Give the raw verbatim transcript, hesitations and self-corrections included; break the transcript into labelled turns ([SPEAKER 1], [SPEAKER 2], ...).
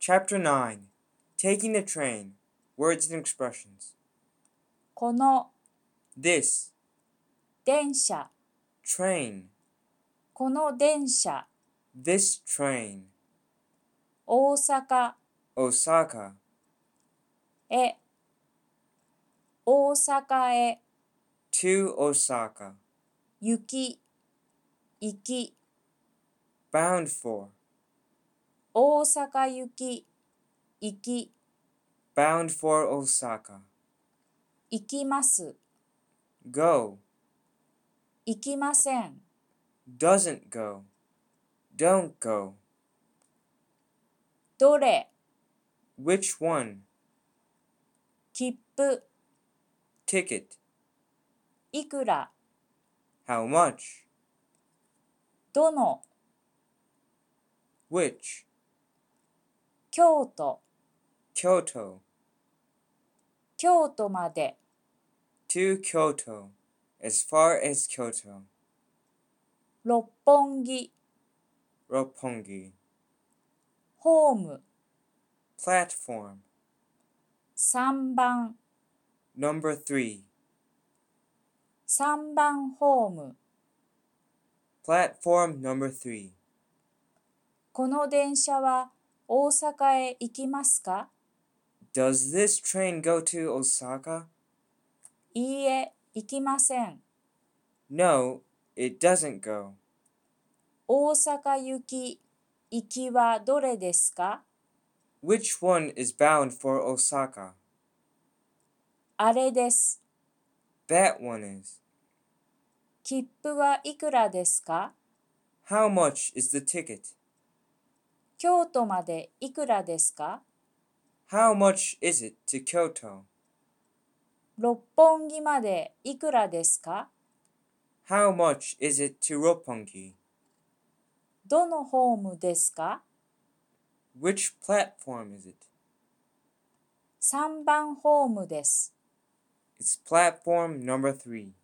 [SPEAKER 1] Chapter nine. Taking the train. Words and expressions.
[SPEAKER 2] この
[SPEAKER 1] This
[SPEAKER 2] 電車
[SPEAKER 1] train.
[SPEAKER 2] この電車
[SPEAKER 1] This train.
[SPEAKER 2] 大阪
[SPEAKER 1] Osaka.
[SPEAKER 2] へ大阪へ
[SPEAKER 1] To Osaka.
[SPEAKER 2] 行き行き
[SPEAKER 1] Bound for.
[SPEAKER 2] 大阪行き行き
[SPEAKER 1] Bound for Osaka.
[SPEAKER 2] 行きます
[SPEAKER 1] Go.
[SPEAKER 2] 行きません
[SPEAKER 1] Doesn't go. Don't go.
[SPEAKER 2] どれ
[SPEAKER 1] Which one?
[SPEAKER 2] 切符
[SPEAKER 1] Ticket.
[SPEAKER 2] いくら
[SPEAKER 1] How much?
[SPEAKER 2] どの
[SPEAKER 1] Which?
[SPEAKER 2] 京都
[SPEAKER 1] Kyoto.
[SPEAKER 2] 京都まで
[SPEAKER 1] To Kyoto. As far as Kyoto.
[SPEAKER 2] 六本木
[SPEAKER 1] Roppongi.
[SPEAKER 2] ホーム
[SPEAKER 1] Platform.
[SPEAKER 2] さんばん
[SPEAKER 1] Number three.
[SPEAKER 2] さんばんホーム
[SPEAKER 1] Platform number three.
[SPEAKER 2] この電車は大阪へ行きますか
[SPEAKER 1] Does this train go to Osaka?
[SPEAKER 2] いいえ、行きません。
[SPEAKER 1] No, it doesn't go.
[SPEAKER 2] 大阪行き、行きはどれですか
[SPEAKER 1] Which one is bound for Osaka?
[SPEAKER 2] あれです。
[SPEAKER 1] That one is.
[SPEAKER 2] 切符はいくらですか
[SPEAKER 1] How much is the ticket?
[SPEAKER 2] 京都までいくらですか
[SPEAKER 1] How much is it to Kyoto?
[SPEAKER 2] 六本木までいくらですか
[SPEAKER 1] How much is it to Roppongi?
[SPEAKER 2] どのホームですか
[SPEAKER 1] Which platform is it?
[SPEAKER 2] さんばんホームです。
[SPEAKER 1] It's platform number three.